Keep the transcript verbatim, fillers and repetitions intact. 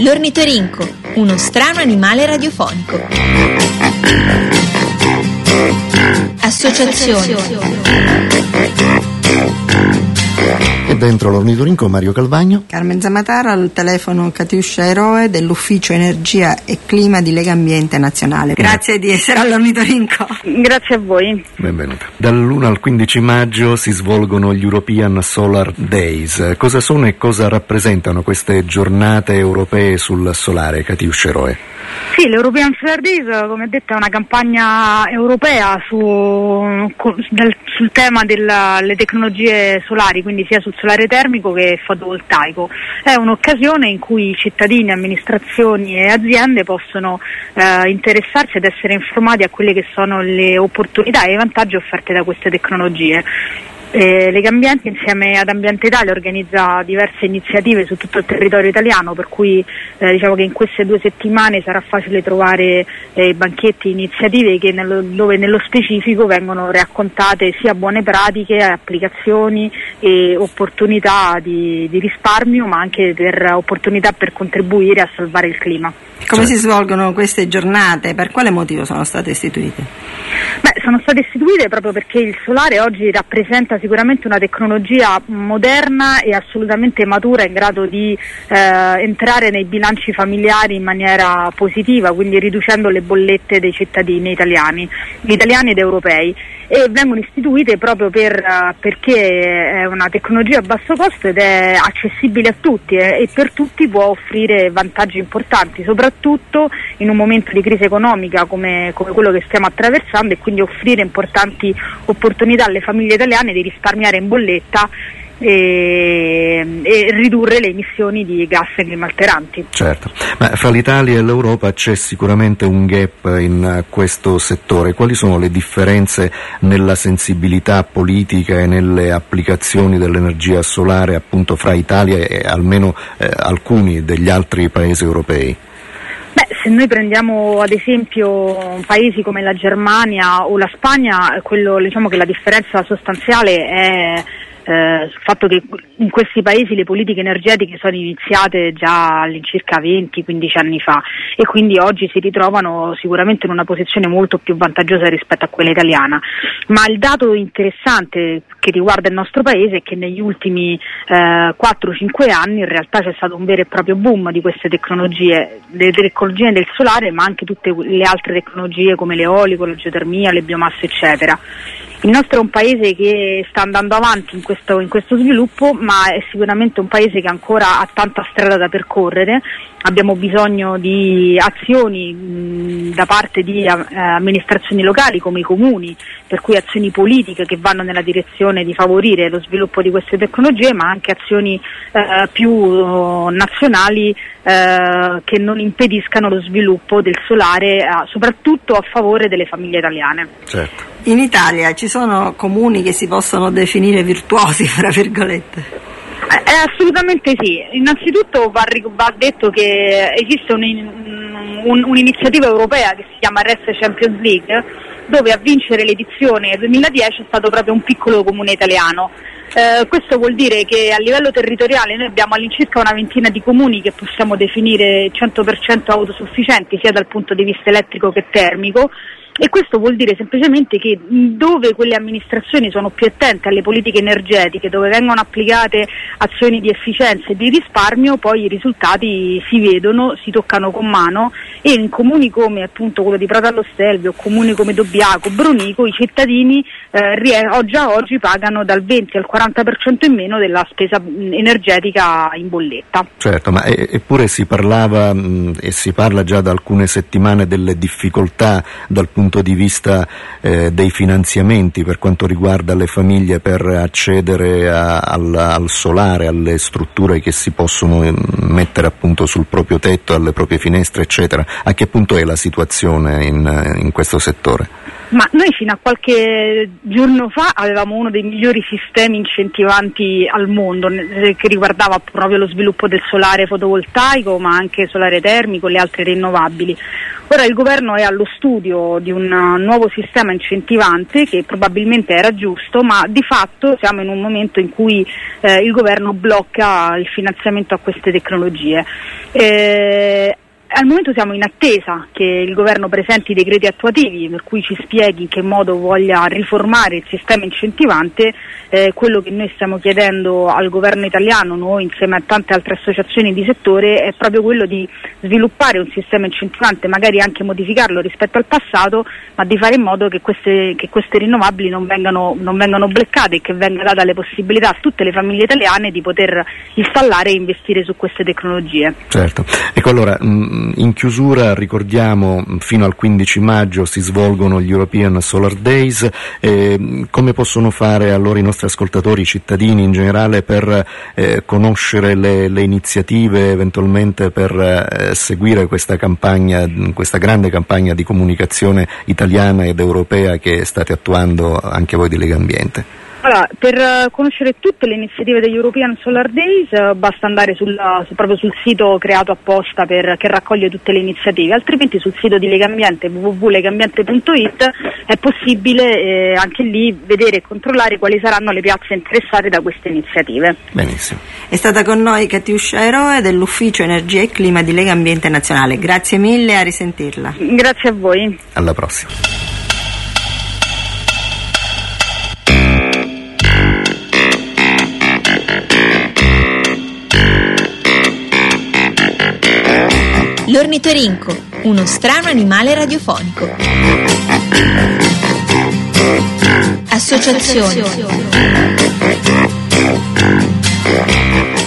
L'ornitorinco, uno strano animale radiofonico. Associazione. E dentro l'ornitorinco Mario Calvagno. Carmen Zamatara al telefono Catiuscia Eroe dell'Ufficio Energia e Clima di Legambiente Nazionale. Grazie di essere all'ornitorinco. Grazie a voi. Benvenuta. Dall'primo al quindici maggio si svolgono gli European Solar Days. Cosa sono e cosa rappresentano queste giornate europee sul solare, Catiuscia Eroe? Sì, l'European Solar Days, come detto, è una campagna europea su, del, sul tema delle tecnologie solari, quindi sia sul solare termico che fotovoltaico. È un'occasione in cui cittadini, amministrazioni e aziende possono eh, interessarsi ed essere informati a quelle che sono le opportunità e i vantaggi offerti da queste tecnologie. Eh, Legambiente insieme ad Ambiente Italia organizza diverse iniziative su tutto il territorio italiano, per cui eh, diciamo che in queste due settimane sarà facile trovare eh, banchetti, iniziative che nello, dove nello specifico vengono raccontate sia buone pratiche, applicazioni e opportunità di, di risparmio, ma anche per opportunità per contribuire a salvare il clima. Come si svolgono queste giornate? Per quale motivo sono state istituite? Beh, sono state istituite proprio perché il solare oggi rappresenta sicuramente una tecnologia moderna e assolutamente matura, in grado di eh, entrare nei bilanci familiari in maniera positiva, quindi riducendo le bollette dei cittadini italiani, italiani ed europei. E vengono istituite proprio per, uh, perché è una tecnologia a basso costo ed è accessibile a tutti eh, e per tutti può offrire vantaggi importanti, soprattutto in un momento di crisi economica come, come quello che stiamo attraversando, e quindi offrire importanti opportunità alle famiglie italiane di risparmiare in bolletta E, e ridurre le emissioni di gas climalteranti. Certo, ma fra l'Italia e l'Europa c'è sicuramente un gap in questo settore. Quali sono le differenze nella sensibilità politica e nelle applicazioni dell'energia solare appunto fra Italia e almeno eh, alcuni degli altri paesi europei? Beh, se noi prendiamo ad esempio paesi come la Germania o la Spagna, quello, diciamo che la differenza sostanziale è Eh, sul fatto che in questi paesi le politiche energetiche sono iniziate già all'incirca venti quindici anni fa, e quindi oggi si ritrovano sicuramente in una posizione molto più vantaggiosa rispetto a quella italiana. Ma il dato interessante che riguarda il nostro paese è che negli ultimi eh, quattro cinque anni in realtà c'è stato un vero e proprio boom di queste tecnologie, delle tecnologie del solare, ma anche tutte le altre tecnologie come l'eolico, la geotermia, le biomasse eccetera. Il nostro è un paese che sta andando avanti in questo, in questo sviluppo, ma è sicuramente un paese che ancora ha tanta strada da percorrere. Abbiamo bisogno di azioni mh, da parte di eh, amministrazioni locali come i comuni, per cui azioni politiche che vanno nella direzione di favorire lo sviluppo di queste tecnologie, ma anche azioni eh, più uh, nazionali eh, che non impediscano lo sviluppo del solare, eh, soprattutto a favore delle famiglie italiane. Certo. In Italia ci sono comuni che si possono definire virtuosi, fra virgolette? Eh, assolutamente sì. Innanzitutto va, va detto che esiste un, un, un'iniziativa europea che si chiama R E S Champions League, dove a vincere l'edizione duemiladieci è stato proprio un piccolo comune italiano. Eh, questo vuol dire che a livello territoriale noi abbiamo all'incirca una ventina di comuni che possiamo definire cento per cento autosufficienti sia dal punto di vista elettrico che termico. E questo vuol dire semplicemente che dove quelle amministrazioni sono più attente alle politiche energetiche, dove vengono applicate azioni di efficienza e di risparmio, poi i risultati si vedono, si toccano con mano, e in comuni come appunto quello di Prato allo Stelvio, comuni come Dobbiaco, Brunico, i cittadini eh, già oggi pagano dal venti al quaranta per cento in meno della spesa energetica in bolletta. Certo, ma eppure si parlava mh, e si parla già da alcune settimane delle difficoltà dal punto di vista eh, dei finanziamenti per quanto riguarda le famiglie per accedere a, al, al solare, alle strutture che si possono mettere appunto sul proprio tetto, alle proprie finestre eccetera. A che punto è la situazione in, in questo settore? Ma noi fino a qualche giorno fa avevamo uno dei migliori sistemi incentivanti al mondo, che riguardava proprio lo sviluppo del solare fotovoltaico, ma anche solare termico e le altre rinnovabili. Ora il governo è allo studio di un nuovo sistema incentivante che probabilmente era giusto, ma di fatto siamo in un momento in cui eh, il governo blocca il finanziamento a queste tecnologie. Eh, Al momento siamo in attesa che il governo presenti i decreti attuativi per cui ci spieghi in che modo voglia riformare il sistema incentivante. Eh, quello che noi stiamo chiedendo al governo italiano, noi insieme a tante altre associazioni di settore, è proprio quello di sviluppare un sistema incentivante, magari anche modificarlo rispetto al passato, ma di fare in modo che queste, che queste rinnovabili non vengano, non vengano bloccate e che venga data le possibilità a tutte le famiglie italiane di poter installare e investire su queste tecnologie. Certo, ecco allora mh, in chiusura ricordiamo fino al quindici maggio si svolgono gli European Solar Days, eh, come possono fare allora i nostri ascoltatori, i cittadini in generale, per eh, conoscere le, le iniziative, eventualmente per eh, seguire questa campagna, questa grande campagna di comunicazione italiana ed europea che state attuando anche voi di Legambiente? Allora, per uh, conoscere tutte le iniziative degli European Solar Days uh, basta andare sul, uh, su, proprio sul sito creato apposta per, che raccoglie tutte le iniziative, altrimenti sul sito di Legambiente w w w punto legambiente punto i t è possibile eh, anche lì vedere e controllare quali saranno le piazze interessate da queste iniziative. Benissimo. È stata con noi Katiuscia Eroe dell'Ufficio Energia e Clima di Legambiente Nazionale. Grazie mille, a risentirla. Grazie a voi. Alla prossima. L'ornitorinco, uno strano animale radiofonico. Associazione.